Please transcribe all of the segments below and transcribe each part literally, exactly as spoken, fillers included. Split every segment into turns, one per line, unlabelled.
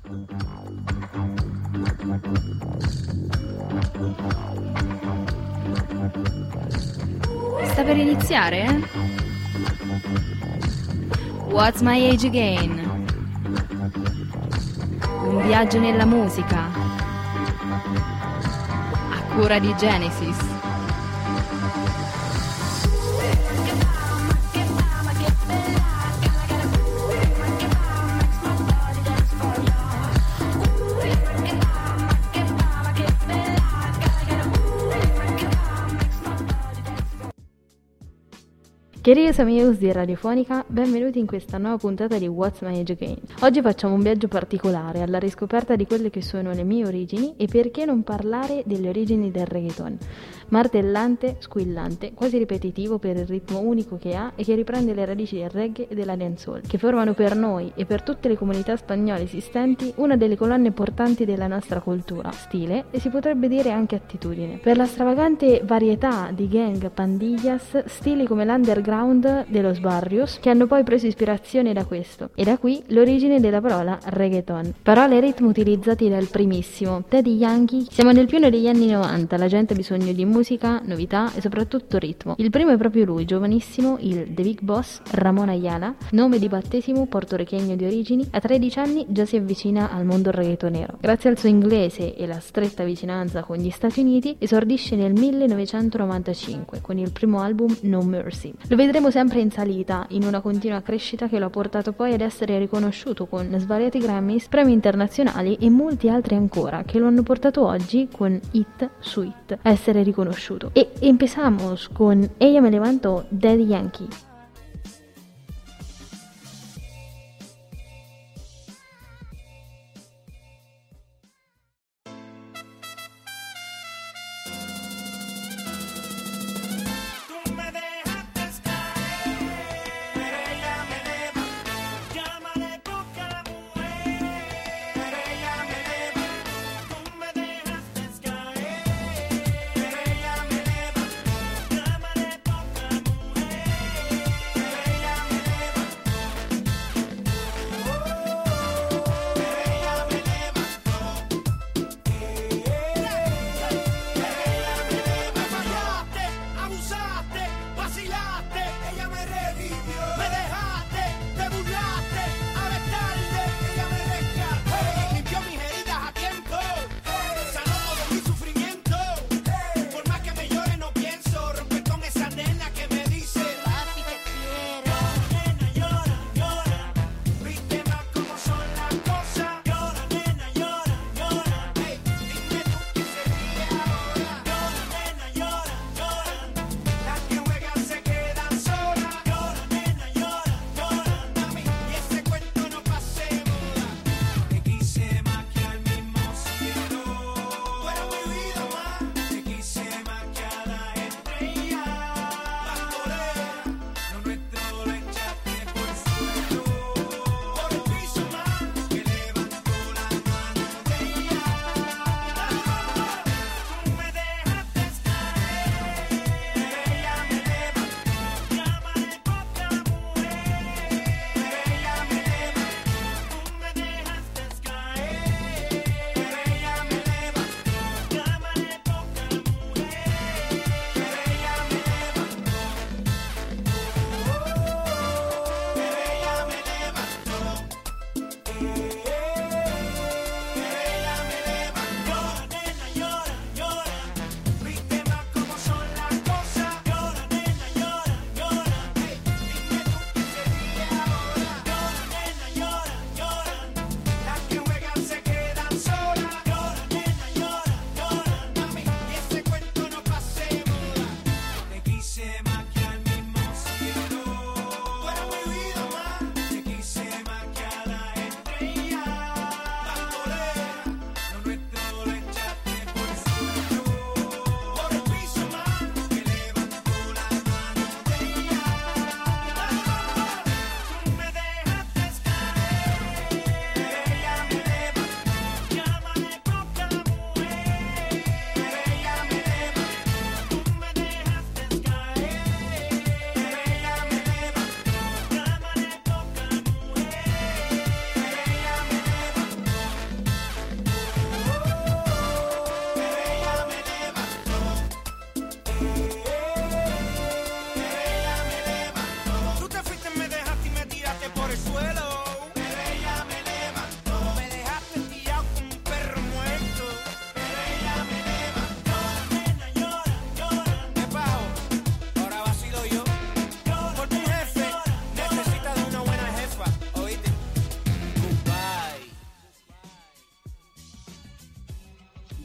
Sta per iniziare, eh? What's My Age Again? Un viaggio nella musica a cura di Genesis.
Queridos amigos di Radiofonica, benvenuti in questa nuova puntata di What's My Age Again. Oggi facciamo un viaggio particolare alla riscoperta di quelle che sono le mie origini e perché non parlare delle origini del reggaeton. Martellante, squillante, quasi ripetitivo per il ritmo unico che ha e che riprende le radici del reggae e della dancehall, che formano per noi e per tutte le comunità spagnole esistenti una delle colonne portanti della nostra cultura, stile e si potrebbe dire anche attitudine. Per la stravagante varietà di gang, pandillas, stili come l'underground de los barrios che hanno poi preso ispirazione da questo, e da qui l'origine della parola reggaeton, parola e ritmo utilizzati dal primissimo Daddy Yankee. Siamo nel pieno degli anni novanta, la gente ha bisogno di musica, novità e soprattutto ritmo. Il primo è proprio lui, giovanissimo, il The Big Boss Ramon Ayala, nome di battesimo portorichegno di origini. A tredici anni già si avvicina al mondo reggaetonero. Grazie al suo inglese e la stretta vicinanza con gli Stati Uniti esordisce nel millenovecentonovantacinque con il primo album No Mercy. Lo vedremo sempre in salita, in una continua crescita che lo ha portato poi ad essere riconosciuto con svariati Grammys, premi internazionali e molti altri ancora, che lo hanno portato oggi con hit su hit a essere riconosciuto. E empezamos con Ella me levantó, Daddy Yankee.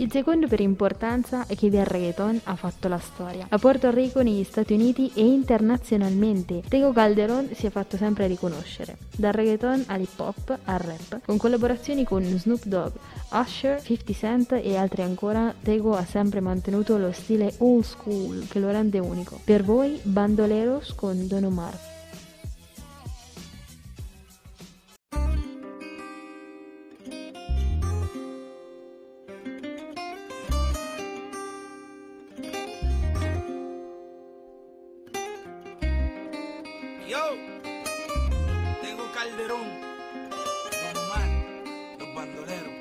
Il secondo per importanza è che del reggaeton ha fatto la storia. A Porto Rico, negli Stati Uniti e internazionalmente, Tego Calderón si è fatto sempre riconoscere. Dal reggaeton all'hip hop al rap, con collaborazioni con Snoop Dogg, Usher, fifty Cent e altri ancora, Tego ha sempre mantenuto lo stile old school che lo rende unico. Per voi, Bandoleros con Don Omar.
Yo, Tego Calderón, Don Omar, los bandoleros.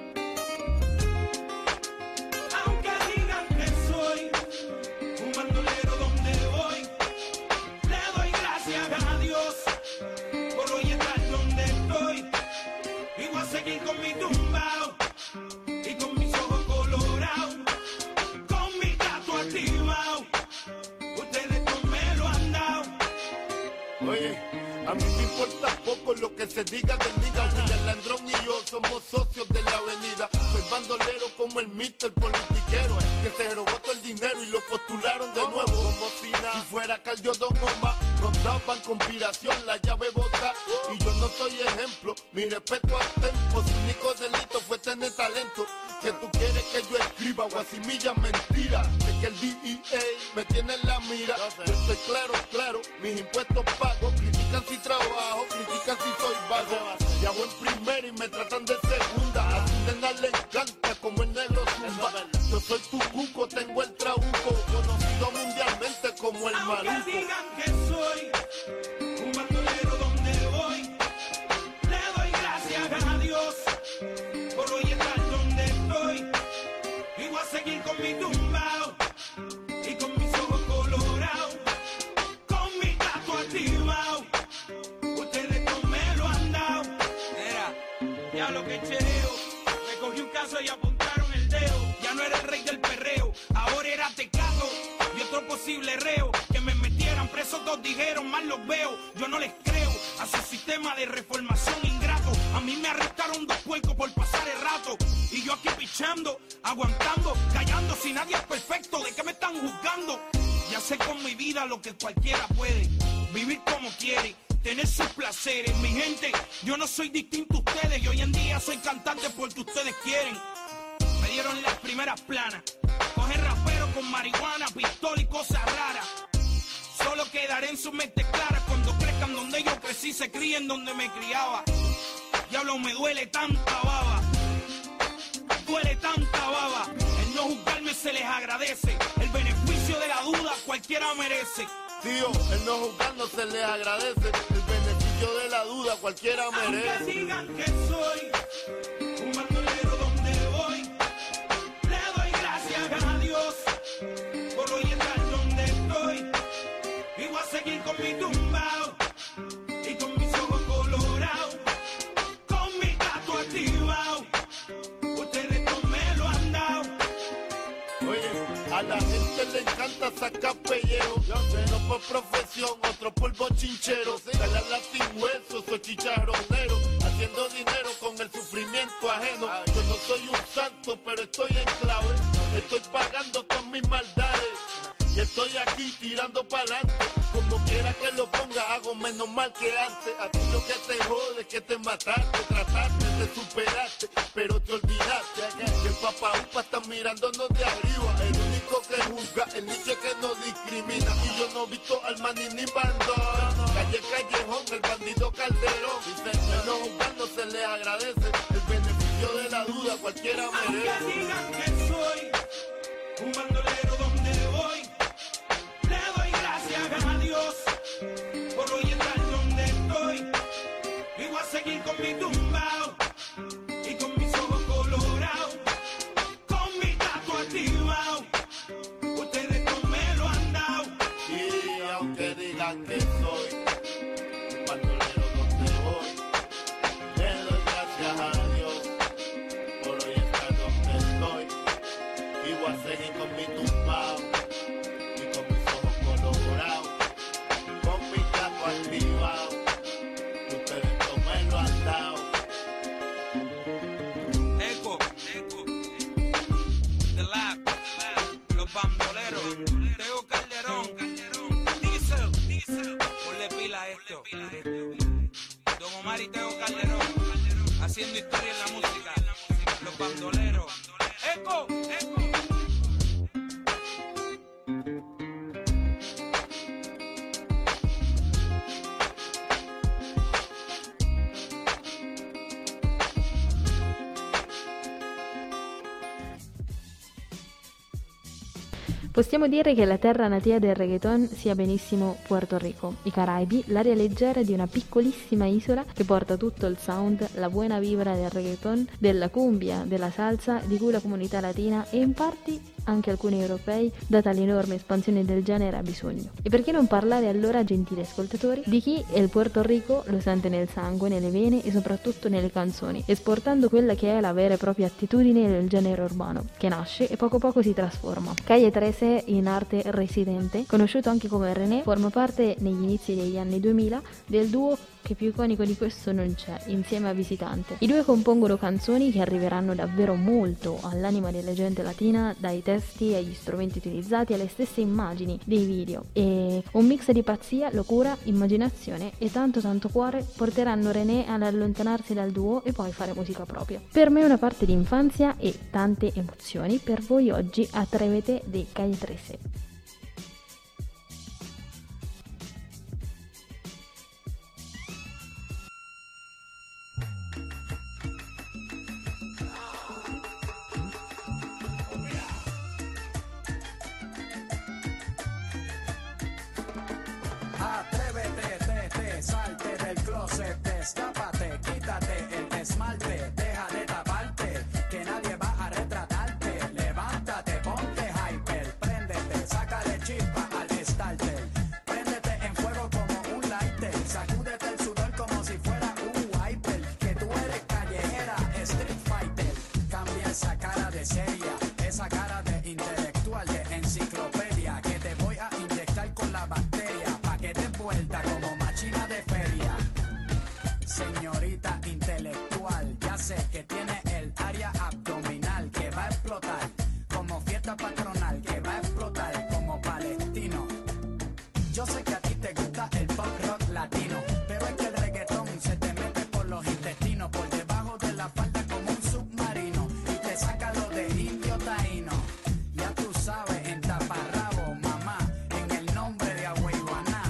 Aunque digan que soy un bandolero donde voy, le doy gracias a Dios por hoy estar donde estoy. Y voy a seguir con mi tumbao y con mis ojos colorados, con mi gato activado. Ustedes no me lo han dado.
Oye, a mí me importa poco lo que se diga del liga. William Landrón y yo somos socios de la avenida. Soy bandolero como el mister politiquero, que se robó todo el dinero y lo postularon de nuevo. Como si nada, si fuera Caldio Don Omar, nos daban conspiración, la llave bota. Y yo no soy ejemplo, mi respeto al tempo. Su único delito fue tener talento. Que tú quieres que yo escriba guasimilla mentira. De que el D E A me tiene en la mira. Yo estoy claro, claro, mis impuestos pago. Critican si trabajo, critican si soy vago. Viajo en primera y me tratan de segunda. A tu nena le encanta como el negro zumba. Yo soy tu cuco, tengo el trabuco, conocido mundialmente como el
Aunque
maluco.
digan que soy un bandolero donde voy, le doy gracias a Dios por hoy estar donde estoy. Y voy a seguir con mi tumbao y con mis ojos colorados, con mi gato activado. Ustedes no me lo han dado. Era, ya lo que chereo, me cogí un caso y apuntaron el dedo. Ya no era el rey del perreo, ahora era Tecato y otro posible reo. Que me metieran preso, todos dijeron, mal los veo. Yo no les creo a su sistema de reformación ingrato. A mí me arrestaron dos puercos por pasar el rato. Y yo aquí pichando, aguantando, callando. Si nadie es perfecto, ¿de qué me están juzgando? Ya sé con mi vida lo que cualquiera puede. Vivir como quiere, tener sus placeres. Mi gente, yo no soy distinto a ustedes. Y hoy en día soy cantante porque ustedes quieren. Me dieron las primeras planas. Coger rapero con marihuana, pistola y cosas raras. Solo quedaré en sus mentes claras cuando crezcan donde yo crecí, se críen donde me criaba. Diablo, me duele tanta baba, duele tanta baba. El no juzgarme se les agradece. El beneficio de la duda cualquiera merece.
Tío, el no juzgar no se les agradece. El beneficio de la duda cualquiera
Aunque
merece.
digan que soy un bandolero donde voy, le doy gracias a Dios por hoy estar donde estoy. Y voy a seguir con mi tumbao y con mis ojos colorados, con mi gato activado. Ustedes no me lo han dado.
Oye, a la gente le encanta sacar pellejo. Uno por profesión, otro por bochinchero. Dale a sin hueso, soy chicharronero. Haciendo dinero con el sufrimiento ajeno. Yo no soy un santo, pero estoy en clave. Estoy pagando con mis maldades. Y estoy aquí tirando para adelante. Como quiera que lo ponga, hago menos mal que antes. A ti lo que te jode es que te mataste, trataste de superarte, pero te olvidaste que el papá upa está mirándonos de arriba. El único que juzga, el nicho que no discrimina. Y yo no he visto al maní ni bandón. Calle Callejón, el bandido Calderón. El no juzgar no se le agradece. El beneficio de la duda cualquiera merece.
Aunque digan que soy un bandolero donde voy, le doy gracias a Dios por hoy estar donde estoy. Y voy a seguir con mi tumbao y con mis ojos colorados, con mi gato activado. Ustedes no me lo han dado.
Y aunque digan que soy un bandolero donde voy, le doy gracias a Dios por hoy estar donde estoy. Y voy a seguir con mi tumbao y con mis ojos colorados, con mi gato activado. Ustedes no me lo han dado.
Eco, eco, haciendo historia en la música. Los bandoleros. ¡Eco! ¡Eco!
Possiamo dire che la terra natia del reggaeton sia benissimo Puerto Rico, i Caraibi, l'area leggera di una piccolissima isola che porta tutto il sound, la buona vibra del reggaeton, della cumbia, della salsa, di cui la comunità latina e in parte anche alcuni europei, data l'enorme espansione del genere, ha bisogno. E perché non parlare allora, gentili ascoltatori, di chi il Puerto Rico lo sente nel sangue, nelle vene e soprattutto nelle canzoni, esportando quella che è la vera e propria attitudine del genere urbano, che nasce e poco poco si trasforma. Calle tredici, in arte residente, conosciuto anche come René, forma parte negli inizi degli anni duemila del duo che più iconico di questo non c'è, insieme a Visitante. I due compongono canzoni che arriveranno davvero molto all'anima della gente latina, dai testi agli strumenti utilizzati alle stesse immagini dei video, e un mix di pazzia, locura, immaginazione e tanto tanto cuore porteranno René ad allontanarsi dal duo e poi fare musica propria. Per me una parte di infanzia e tante emozioni, per voi oggi Atrévete dei Calle tredici.
Atrévete, te, te, salte del closet, destápate, quítate el esmalte, deja de taparte, que nadie va a retratarte, levántate, ponte hyper, préndete, sácale chispa al starter, préndete en fuego como un lighter, sacúdete el sudor como si fuera un wiper, que tú eres callejera, street fighter, cambia esa cara de seria, esa cara de intelectual, de enciclopedia, que te voy a inyectar con la bacteria. Vuelta como máquina de feria. Señorita intelectual, ya sé que tiene el área abdominal que va a explotar como fiesta patronal, que va a explotar como palestino. Yo sé que a ti te gusta el pop rock latino, pero es que el reggaetón se te mete por los intestinos, por debajo de la falda como un submarino y te saca lo de indio taíno. Ya tú sabes, en taparrabo, mamá, en el nombre de Agüeyuaná.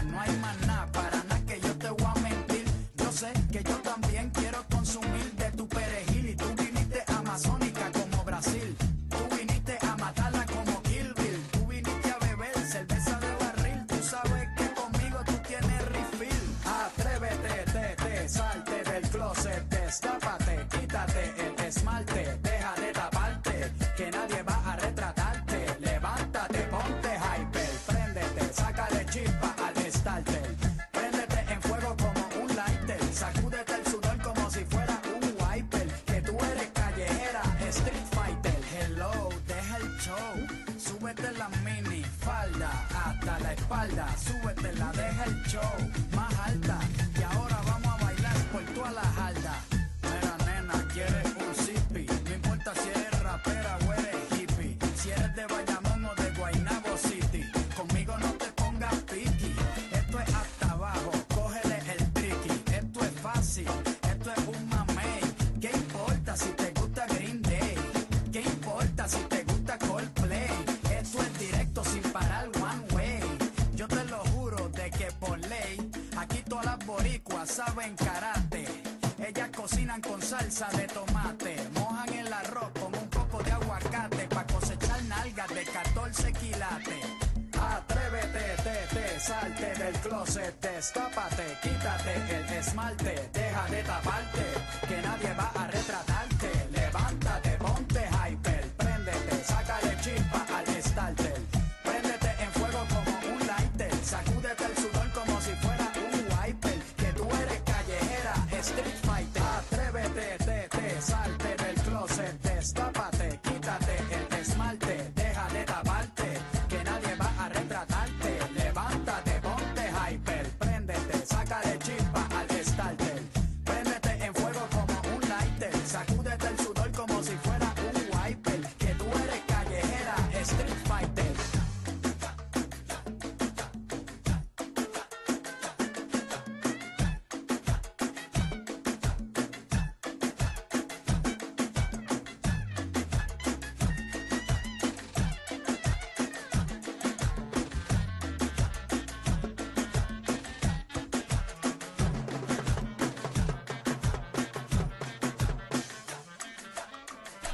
Que yo también quiero consumir de tu perejil y tú viniste amazónica como Brasil, tú viniste a matarla como Kill Bill, tú viniste a beber cerveza de barril, tú sabes que conmigo tú tienes refill. Atrévete, te, te, salte del closet, destápate, quítate el esmalte, deja de taparte, que nadie va a retratarte, levántate, ponte hyper, préndete, sácale chispa al starter, préndete en fuego como un lighter, sacúdete el sudor como si fuera un wiper, que tú eres callejera, street fighter. Hello, deja el show, súbete la mini falda hasta la espalda, súbetela, deja el show más alta, y ahora vamos a bailar por toda la jarda. Mira nena, quieres un zippy, no importa si eres rapera o eres hippie, si eres de Bayamón o de Guaynabo City, conmigo no te pongas piqui, esto es hasta abajo, cógele el tricky, esto es fácil, esto es un mamey, ¿qué importa si te gusta Green Day? ¿Qué importa si te gusta Coldplay? Esto es directo sin parar one way, yo te lo juro de que por ley, aquí todas las boricuas saben karate, ellas cocinan con salsa de tomate, mojan el arroz con un poco de aguacate, pa' cosechar nalgas de catorce quilates. Atrévete, te, te, salte del closet, destápate, quítate el esmalte, deja de taparte, que nadie va a retratarte, levántate, ponte hyper, préndete, sácale chispa al starter, préndete en fuego como un lighter, sacúdete el sudor como si fuera un wiper, que tú eres callejera, street fighter. Atrévete, te, te, salte del closet, destápate, quítate el esmalte, deja de taparte, que nadie va a retratarte, levántate, ponte hyper, préndete, sácale chispa al starter, préndete en fuego como un lighter, sacude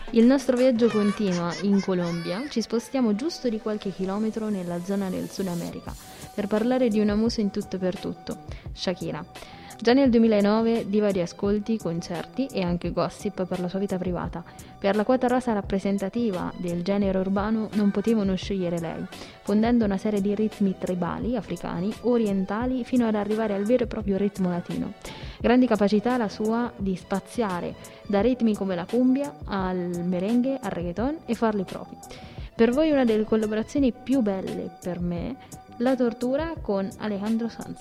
Il nostro viaggio continua in Colombia, ci spostiamo giusto di qualche chilometro nella zona del Sud America per parlare di una musa in tutto e per tutto, Shakira. Già nel duemilanove diva di ascolti, concerti e anche gossip per la sua vita privata. Per la quota rosa rappresentativa del genere urbano non potevano scegliere lei, fondendo una serie di ritmi tribali, africani, orientali, fino ad arrivare al vero e proprio ritmo latino. Grandi capacità la sua di spaziare da ritmi come la cumbia al merengue, al reggaeton e farli propri. Per voi una delle collaborazioni più belle, per me, La Tortura con Alejandro Sanz.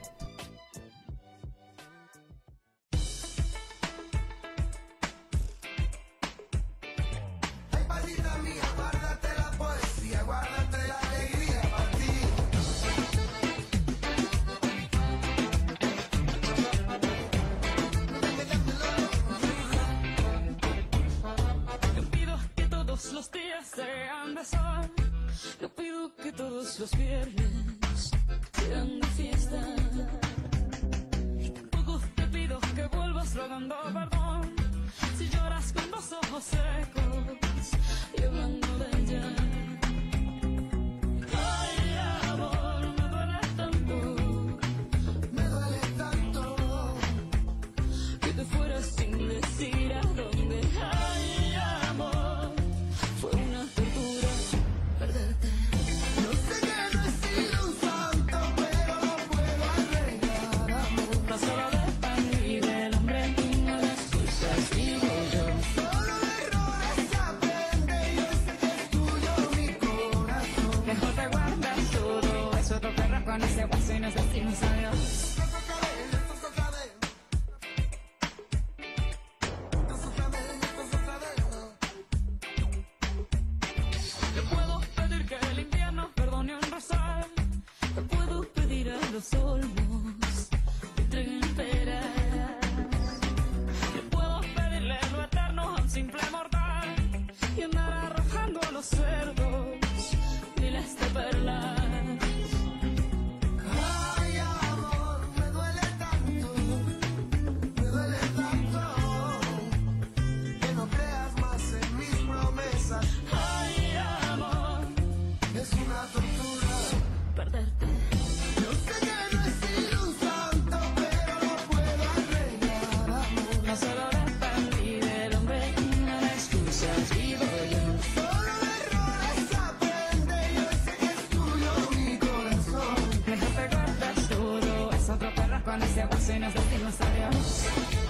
Los días sean de sol, yo pido que todos los viernes sean de fiesta. Y tampoco te pido que vuelvas rogando perdón si lloras con los ojos secos y hablando de ella. Ay, amor, me duele tanto, me duele tanto que te fueras sin decir a dónde. Ay, amor, fue una tortura perderte. No sé que no he sido un santo, pero no puedo arreglar, amor. No solo dependí del hombre y no de excusas vivo yo. Solo de errores aprende y yo sé que es tuyo mi corazón. Mejor te guardas todo eso, tu perra con ese guaso y nos decimos adiós. Los olmos te entreguen pera. Yo puedo pedirle lo eterno a un simple mortal y andar arrojando a los cerdos miles de perlas. Ay, amor, me duele tanto, me duele tanto que no creas más en mis promesas. Ay, amor, es una tortura perderte. No solo dependí del hombre y no de excusas vivo yo. Solo de errores aprende y yo sé que es tuyo mi corazón. Mejor te guardas todo, es otro perro con ese guaso y nos decimos adiós.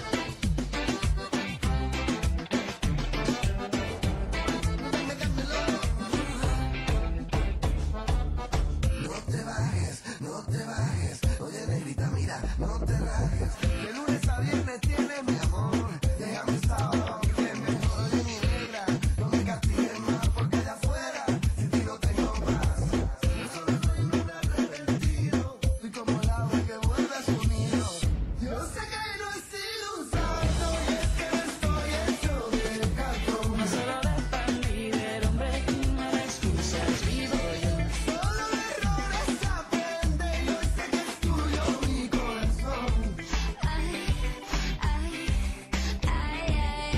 No te bajes, no te bajes. Oye, negrita, mira, no te rajes. De lunes a viernes tiene mi amor. Déjame sábado, que es mejor. Oye, mi negra, no me castigues más, porque allá afuera sin ti no tengo paz. Yo solo soy un arrepentido, soy como el agua que vuelve a su nido. Yo sé que no he sido un santo y es que no estoy hecho de cartón. No solo dependí del hombre y no de excusas vivo yo. Solo de errores aprende y yo sé que es tuyo mi corazón. Ay, ay, ay,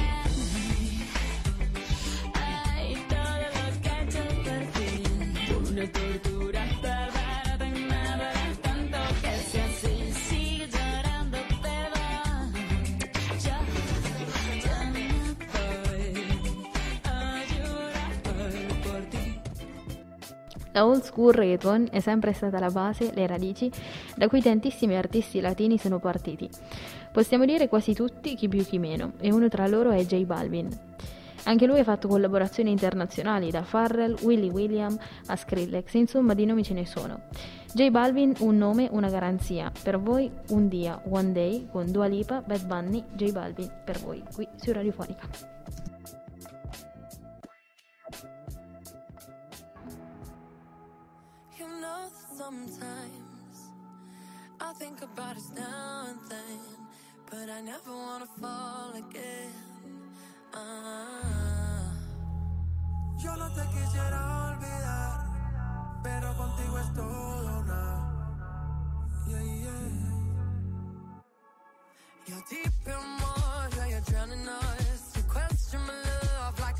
ay, ay, todo lo que he hecho por ti, una tortura perversa y me duele tanto que si así sigue llorando te va. Ya, ya me voy a llorar por ti.
La old school reggaeton è sempre stata la base, le radici, da cui tantissimi artisti latini sono partiti. Possiamo dire quasi tutti, chi più chi meno, e uno tra loro è J Balvin. Anche lui ha fatto collaborazioni internazionali, da Pharrell, Willy William a Skrillex, insomma di nomi ce ne sono. J Balvin, un nome, una garanzia. Per voi un dia, One Day, con Dua Lipa, Bad Bunny, J Balvin, per voi, qui su Radiofonica.
You know that sometimes I think about us now and then, but I never wanna fall again. Ah.
Yo no te quisiera olvidar, pero contigo es todo una. Yeah, yeah.
You're deep in water, you're drowning us. You question my love like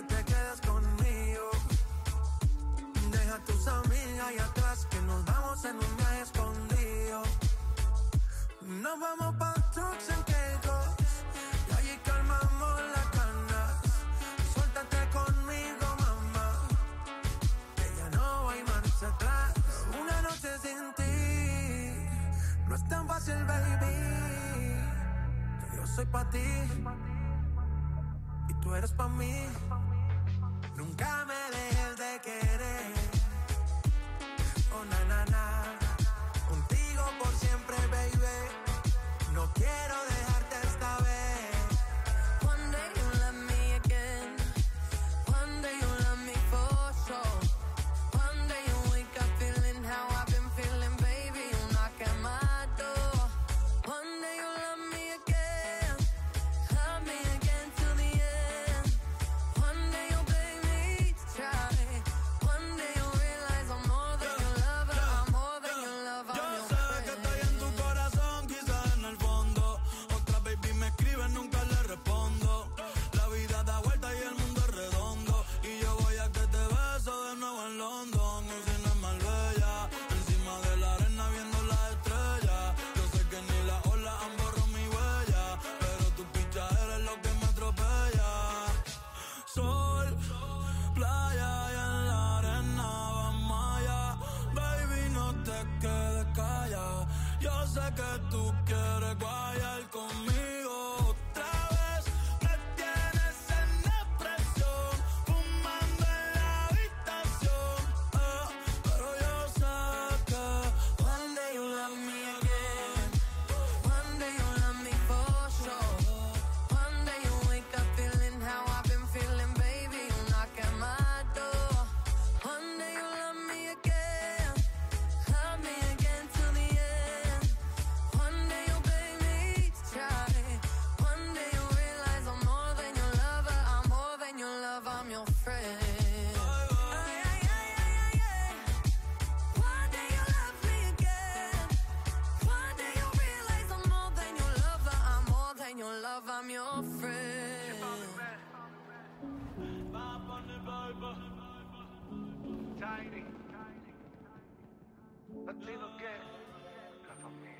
que te quedes conmigo. Deja a tus amigas ahí atrás, que nos vamos en un viaje escondido. Nos vamos pa' trucks en Caicos y allí calmamos las ganas. Suéltate conmigo, mamá, que ya no hay marcha atrás. Una noche sin ti no es tan fácil, baby. Que yo soy pa' ti y tú eres pa' mí. Nunca me dejes de querer. Oh, na, na, na. Contigo por siempre, baby. No quiero dejarte esta vez.
One day you love me again. One day you love me for sure. One day you wake up feeling how I've been feeling, baby. You knock at my door. One day you love me again. Love me again till the end. One day you'll beg me to try. One day you'll realize I'm more than your lover. I'm more than your lover.
Yo
I'm your
sé
friend.
que estoy en tu corazón, quizás en el fondo. Otra baby me escribe, nunca le respondo. La vida da vuelta y el mundo es redondo. Y yo voy a que te beso de nuevo en London. Un cine en Marbella, encima de la arena viendo las estrellas. Yo sé que ni las olas han borrado mi huella, pero tu picha eres lo que me atropella. Sol, playa y en la arena vamos allá. Baby, no te quedes callada. Yo sé que tú quieres guayar conmigo otra vez. Me tienes en depresión, fumando en la habitación. Ah, pero yo sé que
One day you love me again. One day you love me for sure. One day you wake up feeling how I've been feeling, baby. You knock at my door. One day you love me again. Love me again till the end. One day you'll beg me to try. One day you'll realize I'm more than your lover. I'm more than your love. I'm your friend. Ay, ay, ay, ay, ay, ay. One day you love me again. One day you realize I'm more than your lover. I'm more than your love. I'm your friend.
Tiny. Latino que la familia.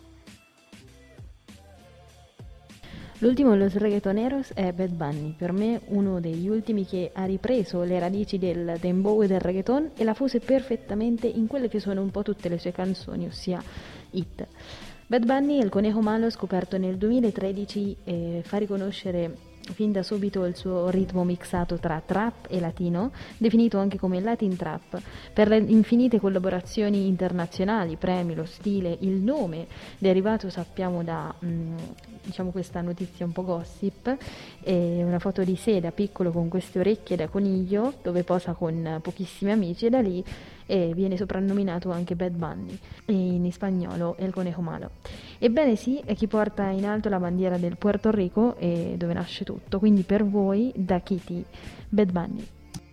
L'ultimo de los reggaetoneros è Bad Bunny, per me uno degli ultimi che ha ripreso le radici del dembow e del reggaeton e la fuse perfettamente in quelle che sono un po' tutte le sue canzoni, ossia hit. Bad Bunny, il conejo malo, scoperto nel duemilatredici, eh, fa riconoscere fin da subito il suo ritmo mixato tra trap e latino, definito anche come Latin Trap, per le infinite collaborazioni internazionali, premi, lo stile, il nome derivato sappiamo da mh, diciamo questa notizia un po' gossip, è una foto di sé da piccolo con queste orecchie da coniglio dove posa con pochissimi amici e da lì eh, viene soprannominato anche Bad Bunny, e in spagnolo El Conejo Malo. Ebbene sì, è chi porta in alto la bandiera del Puerto Rico e dove nasce tutto, quindi per voi da Kitty, Bad Bunny.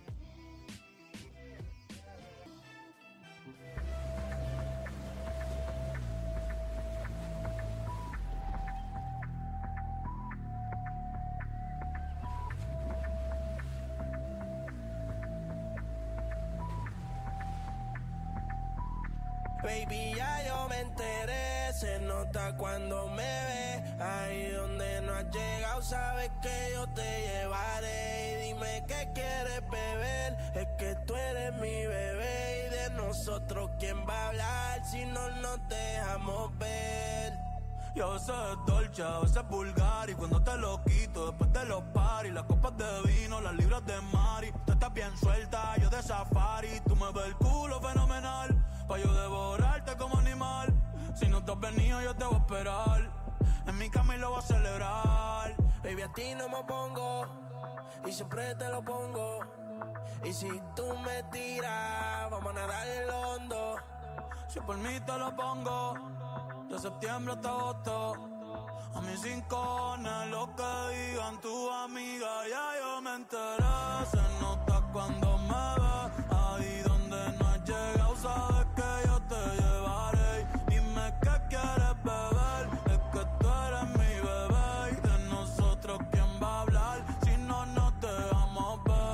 Baby, ya yo me enteré, se nota cuando me ve. Ahí donde no has llegado, sabes que yo te llevaré. Y dime qué quieres beber, es que tú eres mi bebé. Y de nosotros, ¿quién va a hablar si no nos dejamos ver? Yo sé es dolce, a veces vulgar. Y cuando te lo quito, después de los paris, las copas de vino, las libras de Mari. Tú estás bien suelta, yo de safari. Tú me ves el culo fenomenal, pa' yo devorarte como animal. Si no te has venido, yo te voy a esperar. En mi cama y lo voy a celebrar. Baby, a ti no me pongo, y siempre te lo pongo. Y si tú me tiras, vamos a nadar en el hondo. Si por mí te lo pongo, de septiembre hasta agosto. A mis rincones, lo que digan tus amigas, ya yo me enteré. Se nota cuando me ves, ahí donde no has llegado, sabes que yo te llevaré. Dime qué quieres beber, es que tú eres mi bebé. Y de nosotros, ¿quién va a hablar si no nos dejamos ver?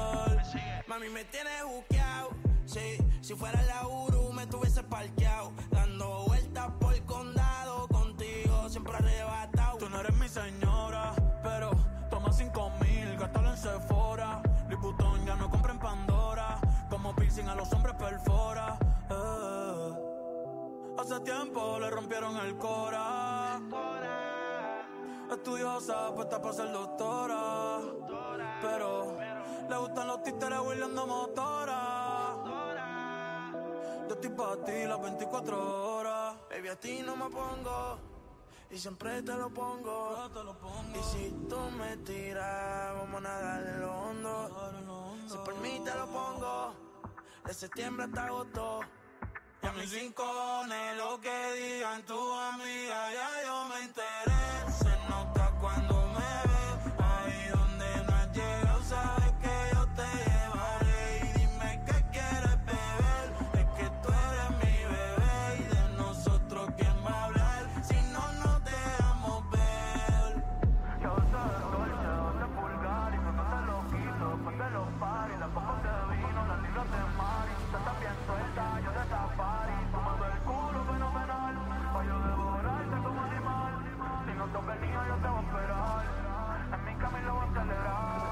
Mami, me tienes buqueado. Sí, si fuera la Uru me tuviese parqueado. Dando vueltas por el condado. Contigo siempre arrebatado.
Tú no eres mi señora, pero toma cinco mil, gástalo en Sephora. Liputón ya no compra en Pandora. Como piercing a los hombres perfora. Eh. Hace tiempo le rompieron el cora. Estudiosa, puesta para ser doctora. Pero le gustan los títeres huirleando motora. Yo estoy pa' ti las veinticuatro horas.
Baby, a ti no me pongo y siempre te lo pongo.
Yo te lo pongo.
Y si tú me tiras, vamos a nadar en lo hondo. Si por mí te lo pongo, de septiembre hasta agosto.
Y a mis rincones, lo que digan tu amiga, ya yo me enteré. Se nota cuando me ves, ahí donde no has llegado, sabes que yo te llevaré. Y dime qué quieres beber, es que tú eres mi bebé. Y de nosotros, ¿quién va a hablar? Si no nos dejamos ver.
Yo sé de dolce, donde pulgar y me pasa loquito, después de los paris, las copas de vino, las libras de mar. Y tú estás bien suelta, yo de safari, fumando el culo fenomenal, pa' yo devorarte como animal. Si no toca el niño yo te voy a esperar, en mi camino voy a acelerar.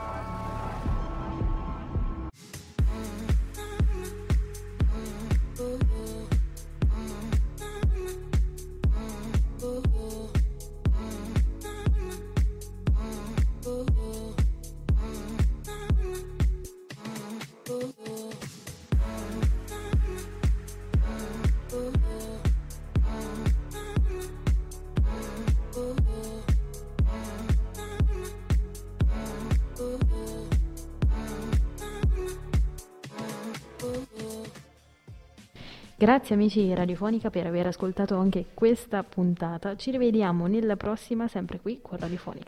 Grazie amici di Radiofonica per aver ascoltato anche questa puntata. Ci rivediamo nella prossima, sempre qui con Radiofonica.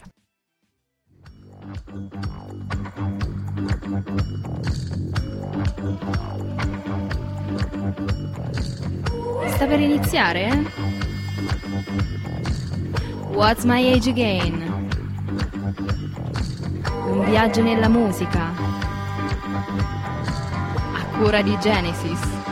Sta per iniziare? What's My Age Again? Un viaggio nella musica a cura di Genesis.